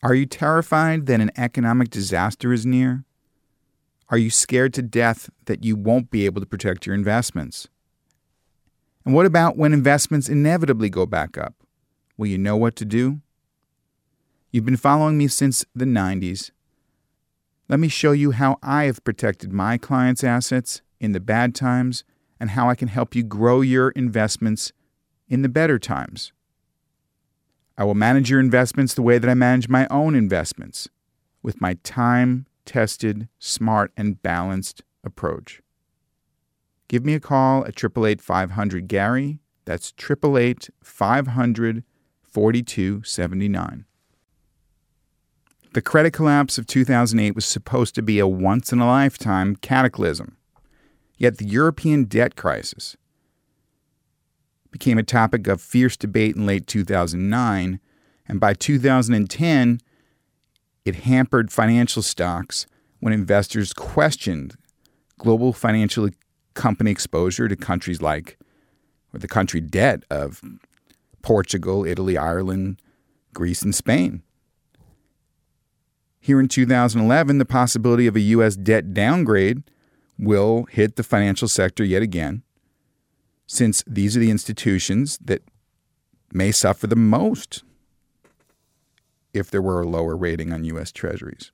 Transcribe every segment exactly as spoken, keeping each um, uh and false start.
Are you terrified that an economic disaster is near? Are you scared to death that you won't be able to protect your investments? And what about when investments inevitably go back up? Will you know what to do? You've been following me since the nineties. Let me show you how I have protected my clients' assets in the bad times and how I can help you grow your investments in the better times. I will manage your investments the way that I manage my own investments, with my time-tested, smart, and balanced approach. Give me a call at eight eight eight, five hundred, Gary. That's eight eight eight, five hundred, forty-two seventy-nine. The credit collapse of two thousand eight was supposed to be a once-in-a-lifetime cataclysm. Yet the European debt crisis became a topic of fierce debate in late two thousand nine, and by two thousand ten, it hampered financial stocks when investors questioned global financial company exposure to countries like, or the country debt of Portugal, Italy, Ireland, Greece, and Spain. Here in two thousand eleven, the possibility of a U S debt downgrade will hit the financial sector yet again, since these are the institutions that may suffer the most if there were a lower rating on U S Treasuries.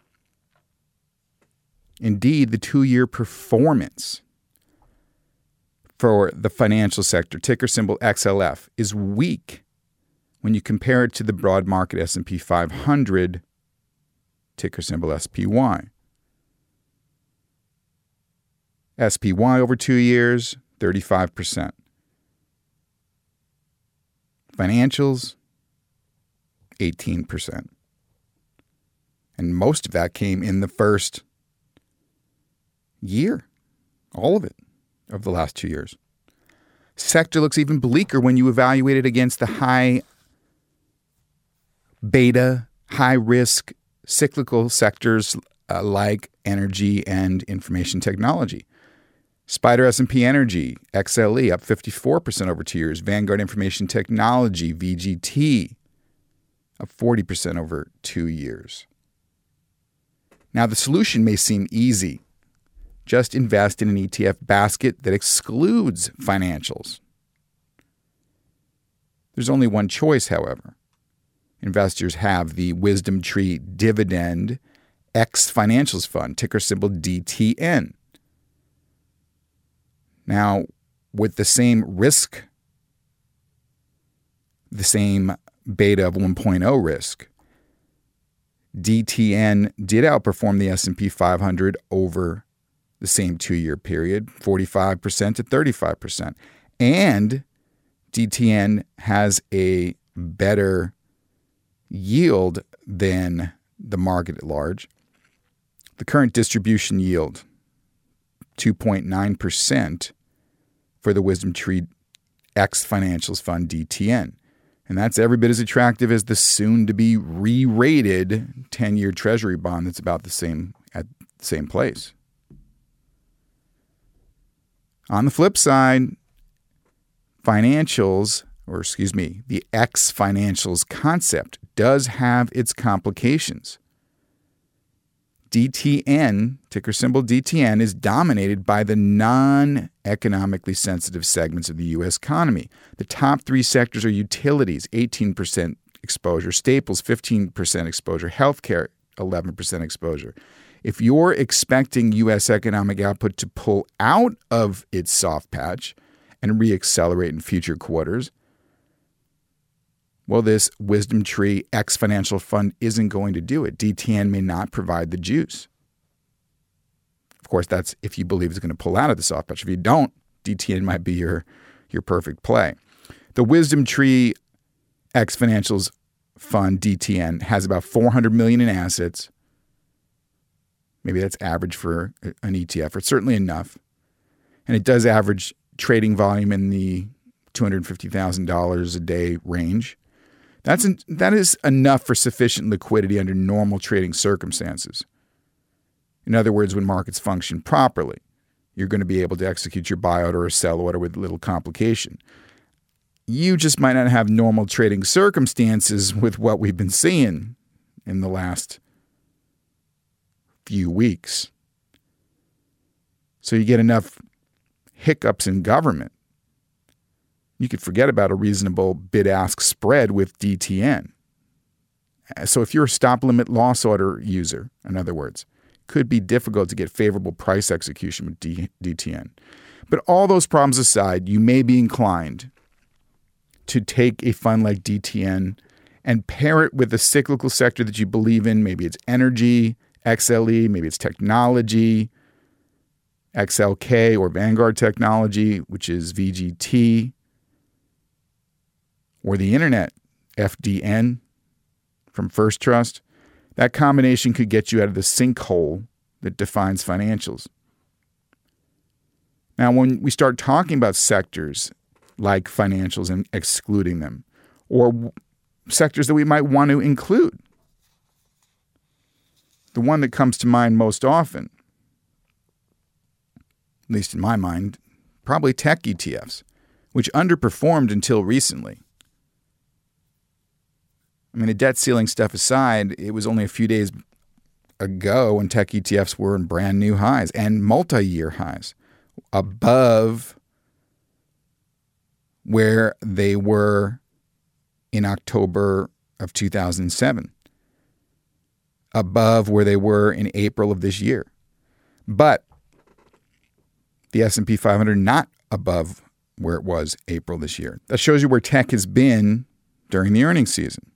Indeed, the two-year performance for the financial sector, ticker symbol X L F, is weak when you compare it to the broad market S and P five hundred, ticker symbol S P Y. S P Y over two years, thirty-five percent. Financials, eighteen percent. And most of that came in the first year, all of it, of the last two years. Sector looks even bleaker when you evaluate it against the high beta, high risk cyclical sectors uh, like energy and information technology. Spider S and P Energy, X L E, up fifty-four percent over two years. Vanguard Information Technology, V G T, up forty percent over two years. Now, the solution may seem easy. Just invest in an E T F basket that excludes financials. There's only one choice, however. Investors have the Wisdom Tree Dividend X Financials Fund, ticker symbol D T N. Now, with the same risk, the same beta of one point oh risk, D T N did outperform the S and P five hundred over the same two-year period, forty-five percent to thirty-five percent. And D T N has a better yield than the market at large. The current distribution yield, two point nine percent for the Wisdom Tree X Financials Fund D T N. And that's every bit as attractive as the soon-to-be re-rated ten-year Treasury bond that's about the same at the same place. On the flip side, financials, or excuse me, the X Financials concept does have its complications. D T N, ticker symbol D T N, is dominated by the non-economically sensitive segments of the U S economy. The top three sectors are utilities, eighteen percent exposure, staples, fifteen percent exposure, healthcare, eleven percent exposure. If you're expecting U S economic output to pull out of its soft patch and reaccelerate in future quarters, well, this Wisdom Tree X Financial Fund isn't going to do it. D T N may not provide the juice. Of course, that's if you believe it's going to pull out of the soft patch. If you don't, D T N might be your, your perfect play. The Wisdom Tree X Financials Fund, D T N, has about four hundred million dollars in assets. Maybe that's average for an E T F, or it's certainly enough. And it does average trading volume in the two hundred fifty thousand dollars a day range. That's an, that is enough for sufficient liquidity under normal trading circumstances. In other words, when markets function properly, you're going to be able to execute your buy order or sell order with little complication. You just might not have normal trading circumstances with what we've been seeing in the last few weeks. So you get enough hiccups in government, you could forget about a reasonable bid-ask spread with D T N. So if you're a stop-limit loss order user, in other words, it could be difficult to get favorable price execution with D- DTN. But all those problems aside, you may be inclined to take a fund like D T N and pair it with a cyclical sector that you believe in. Maybe it's energy, X L E, maybe it's technology, X L K or Vanguard Technology, which is V G T, or the internet, F D N from First Trust. That combination could get you out of the sinkhole that defines financials. Now, when we start talking about sectors like financials and excluding them, or w- sectors that we might want to include, the one that comes to mind most often, at least in my mind, probably tech E T Fs, which underperformed until recently. I mean, the debt ceiling stuff aside, it was only a few days ago when tech E T Fs were in brand new highs and multi-year highs, above where they were in October of two thousand seven, above where they were in April of this year. But the S and P five hundred not above where it was April this year. That shows you where tech has been during the earnings season.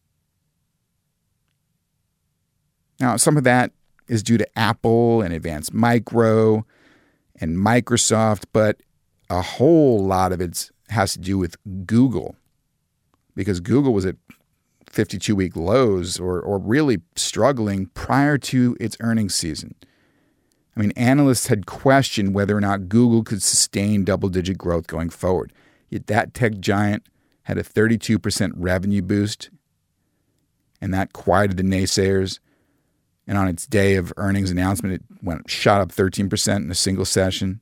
Now, some of that is due to Apple and Advanced Micro and Microsoft, but a whole lot of it has to do with Google, because Google was at fifty-two week lows or, or really struggling prior to its earnings season. I mean, analysts had questioned whether or not Google could sustain double-digit growth going forward. Yet that tech giant had a thirty-two percent revenue boost, and that quieted the naysayers. And on its day of earnings announcement, it went shot up thirteen percent in a single session.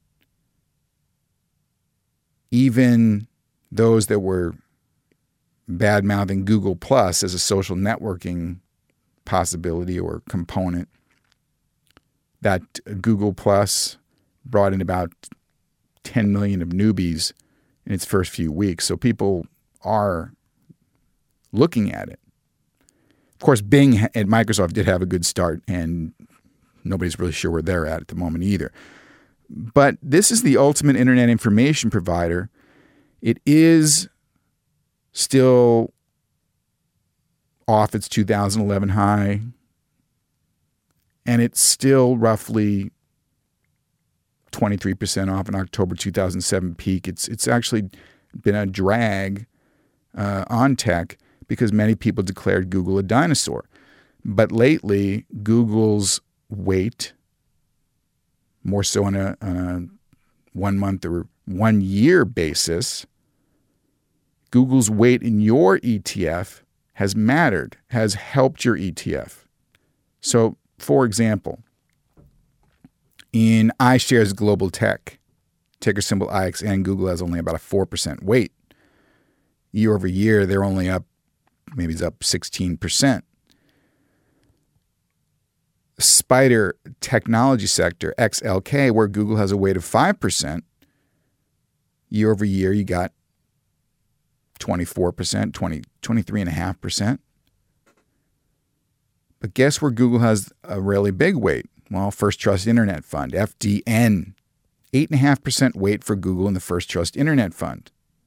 Even those that were bad-mouthing Google Plus as a social networking possibility or component, that Google Plus brought in about ten million of newbies in its first few weeks. So people are looking at it. Of course, Bing at Microsoft did have a good start, and nobody's really sure where they're at at the moment either. But this is the ultimate internet information provider. It is still off its two thousand eleven high, and it's still roughly twenty-three percent off an October two thousand seven peak. It's it's actually been a drag uh, on tech because many people declared Google a dinosaur. But lately, Google's weight, more so on a, on a one-month or one-year basis, Google's weight in your E T F has mattered, has helped your E T F. So, for example, in iShares Global Tech, ticker symbol I X N, Google has only about a four percent weight. Year over year, they're only up, maybe it's up sixteen percent. Spider technology sector, X L K, where Google has a weight of five percent, year over year, you got twenty-four percent, twenty, twenty-three point five percent. But guess where Google has a really big weight? Well, First Trust Internet Fund, F D N, eight point five percent weight for Google in the First Trust Internet Fund.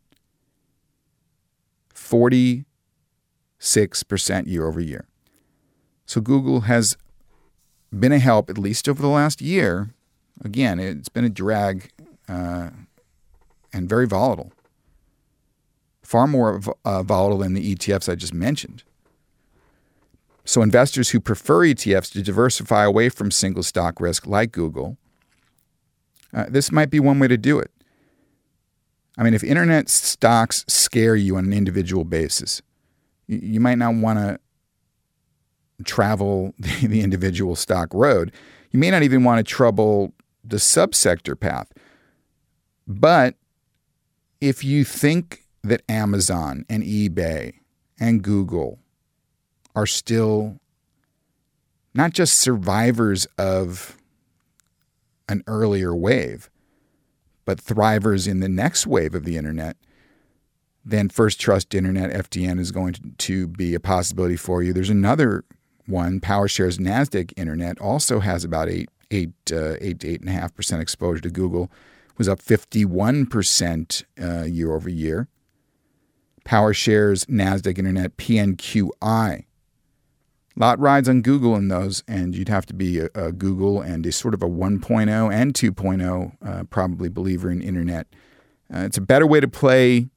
forty-six percent year over year. So Google has been a help, at least over the last year. Again, it's been a drag uh, and very volatile. Far more uh, volatile than the E T Fs I just mentioned. So investors who prefer E T Fs to diversify away from single stock risk like Google, uh, this might be one way to do it. I mean, if internet stocks scare you on an individual basis, you, you might not want to travel the, the individual stock road. You may not even want to trouble the subsector path. But if you think that Amazon and eBay and Google are still not just survivors of an earlier wave, but thrivers in the next wave of the internet, then First Trust Internet, F T N, is going to, to be a possibility for you. There's another one, PowerShares Nasdaq Internet, also has about eight, eight, uh, eight to eight and a half percent exposure to Google. It was up fifty-one percent uh, year over year. PowerShares Nasdaq Internet, P N Q I. Lot rides on Google in those, and you'd have to be a, a Google and a sort of a one point oh and two point oh uh, probably believer in internet. Uh, it's a better way to play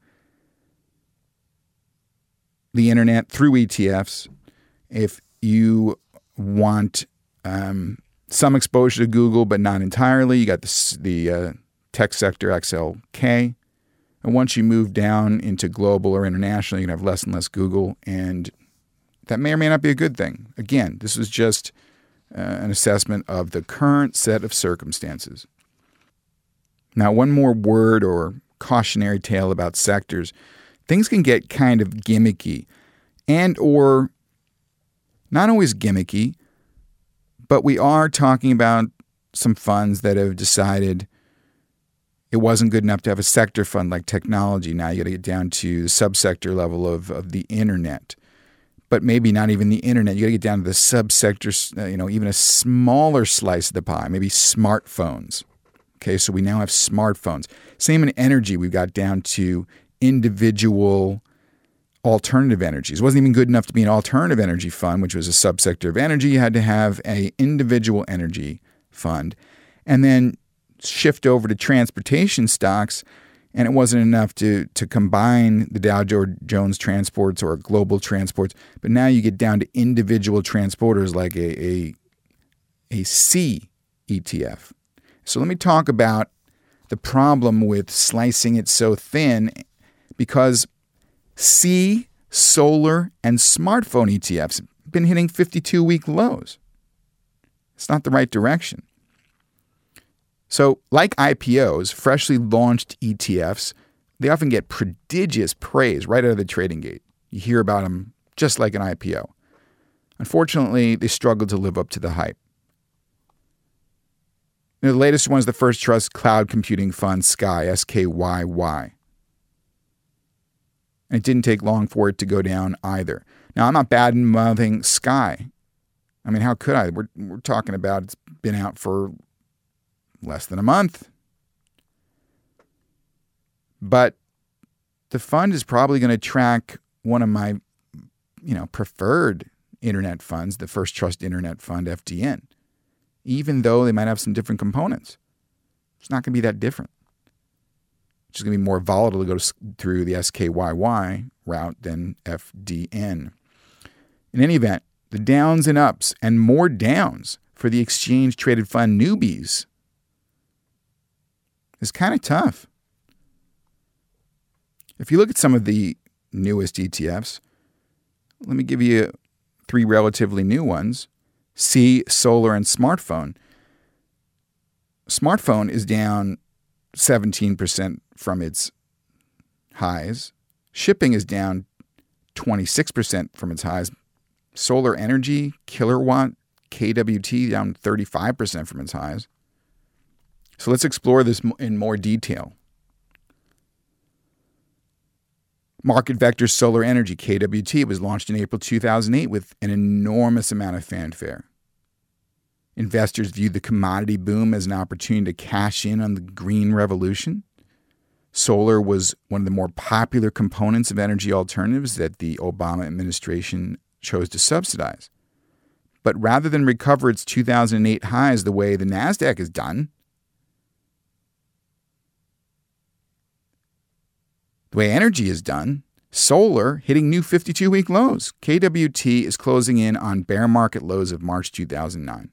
the internet through E T Fs. If you want um, some exposure to Google, but not entirely, you got the, the uh, tech sector, X L K. And once you move down into global or international, you can have less and less Google, and that may or may not be a good thing. Again, this is just uh, an assessment of the current set of circumstances. Now, one more word or cautionary tale about sectors. Things can get kind of gimmicky, and or not always gimmicky, but we are talking about some funds that have decided it wasn't good enough to have a sector fund like technology. Now you got to get down to the subsector level of, of the internet, but maybe not even the internet. You got to get down to the subsector, uh, you know, even a smaller slice of the pie, maybe smartphones. Okay, so we now have smartphones. Same in energy. We've got down to individual alternative energies. It wasn't even good enough to be an alternative energy fund, which was a subsector of energy. You had to have an individual energy fund. And then shift over to transportation stocks, and it wasn't enough to to combine the Dow Jones transports or global transports. But now you get down to individual transporters like a, a, a C E T F. So let me talk about the problem with slicing it so thin, because C, solar, and smartphone E T Fs have been hitting fifty-two week lows. It's not the right direction. So like I P Os, freshly launched E T Fs, they often get prodigious praise right out of the trading gate. You hear about them just like an I P O. Unfortunately, they struggle to live up to the hype. You know, the latest one is the First Trust Cloud Computing Fund, Sky, S K Y Y. And it didn't take long for it to go down either. Now, I'm not bad-mouthing Sky. I mean, how could I? We're, we're talking about it's been out for less than a month. But the fund is probably going to track one of my, you know, preferred internet funds, the First Trust Internet Fund, F T N, even though they might have some different components. It's not going to be that different. It's just going to be more volatile to go to, through the S K Y Y route than F D N. In any event, the downs and ups and more downs for the exchange-traded fund newbies is kind of tough. If you look at some of the newest E T Fs, let me give you three relatively new ones. C, solar, and smartphone. Smartphone is down seventeen percent from its highs. Shipping is down twenty-six percent from its highs. Solar energy, kilowatt, K W T, down thirty-five percent from its highs. So let's explore this in more detail. Market Vector Solar Energy, K W T, was launched in April two thousand eight with an enormous amount of fanfare. Investors viewed the commodity boom as an opportunity to cash in on the green revolution. Solar was one of the more popular components of energy alternatives that the Obama administration chose to subsidize. But rather than recover its two thousand eight highs the way the NASDAQ has done, the way energy is done, solar hitting new fifty-two week lows. K W T is closing in on bear market lows of March two thousand nine.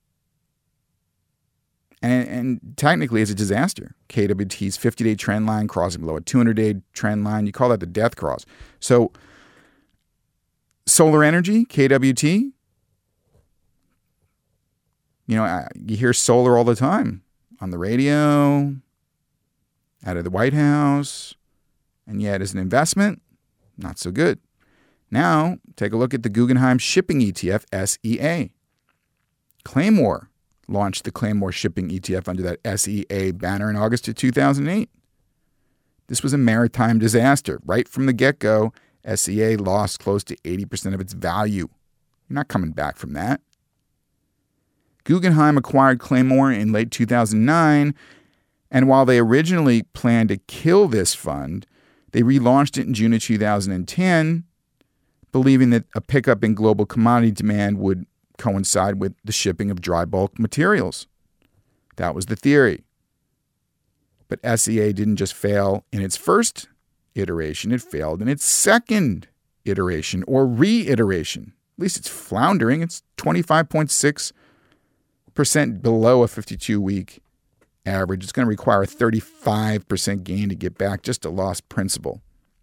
And, and technically, it's a disaster. K W T's fifty-day trend line crossing below a two hundred day trend line. You call that the death cross. So, solar energy, K W T, you know, you hear solar all the time on the radio, out of the White House, and yet as an investment, not so good. Now, take a look at the Guggenheim Shipping E T F, S E A. Claymore launched the Claymore Shipping E T F under that S E A banner in August of two thousand eight. This was a maritime disaster. Right from the get-go, S E A lost close to eighty percent of its value. You're not coming back from that. Guggenheim acquired Claymore in late two thousand nine, and while they originally planned to kill this fund, they relaunched it in June of two thousand ten, believing that a pickup in global commodity demand would coincide with the shipping of dry bulk materials. That was the theory. But S E A didn't just fail in its first iteration, it failed in its second iteration or reiteration. At least it's floundering. It's twenty-five point six percent below a fifty-two-week average. It's going to require a thirty-five percent gain to get back, just a lost principal.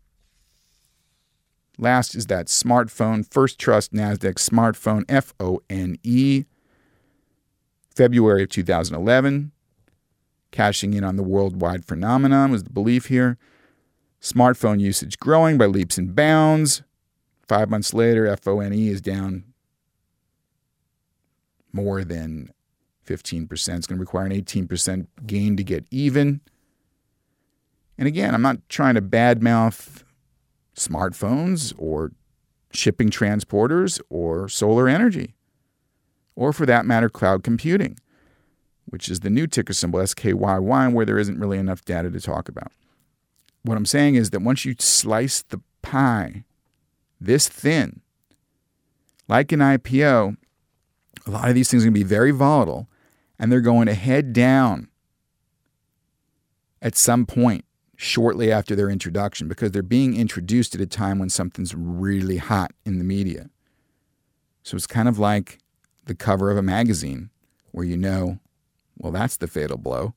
Last is that smartphone, First Trust NASDAQ smartphone, F O N E, February of two thousand eleven. Cashing in on the worldwide phenomenon was the belief here. Smartphone usage growing by leaps and bounds. Five months later, F O N E is down more than fifteen percent. It's going to require an eighteen percent gain to get even. And again, I'm not trying to badmouth smartphones or shipping transporters or solar energy, or for that matter, cloud computing, which is the new ticker symbol, S K Y Y, where there isn't really enough data to talk about. What I'm saying is that once you slice the pie this thin, like an I P O, a lot of these things are going to be very volatile, and they're going to head down at some point shortly after their introduction because they're being introduced at a time when something's really hot in the media. So it's kind of like the cover of a magazine where you know, well, that's the fatal blow.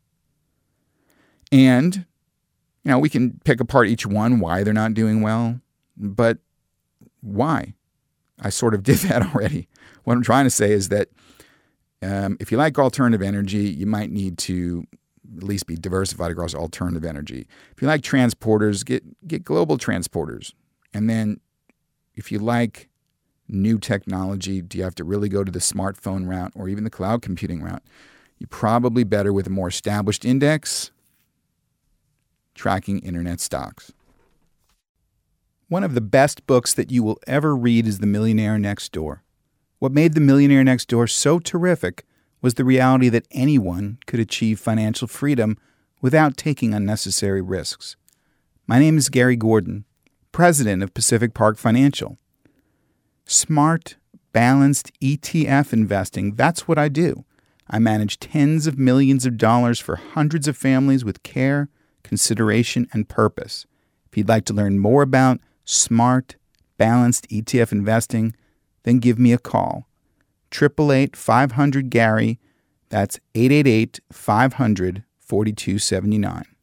And, you know, we can pick apart each one, why they're not doing well, but why? I sort of did that already. What I'm trying to say is that um, if you like alternative energy, you might need to at least be diversified across alternative energy. If you like transporters, get get global transporters. And then if you like new technology, do you have to really go to the smartphone route or even the cloud computing route? You're probably better with a more established index tracking internet stocks. One of the best books that you will ever read is The Millionaire Next Door. What made The Millionaire Next Door so terrific was the reality that anyone could achieve financial freedom without taking unnecessary risks. My name is Gary Gordon, president of Pacific Park Financial. Smart, balanced E T F investing, that's what I do. I manage tens of millions of dollars for hundreds of families with care, consideration, and purpose. If you'd like to learn more about smart, balanced E T F investing, then give me a call. eight eight eight, five hundred, Gary. That's eight eight eight, five hundred, forty-two seventy-nine.